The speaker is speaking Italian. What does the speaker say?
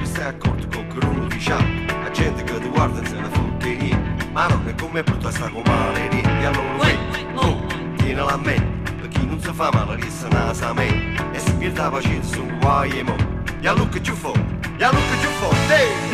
ti stai accorto con che uno ti sciappa, la gente che ti guarda in una frutteria, ma non è come brutta sta come maleria. E allora oh, tienila a me, per chi non si fa male resta nasa a me, e si pierde la pazienza su guai e mo. Ya look at you for, hey!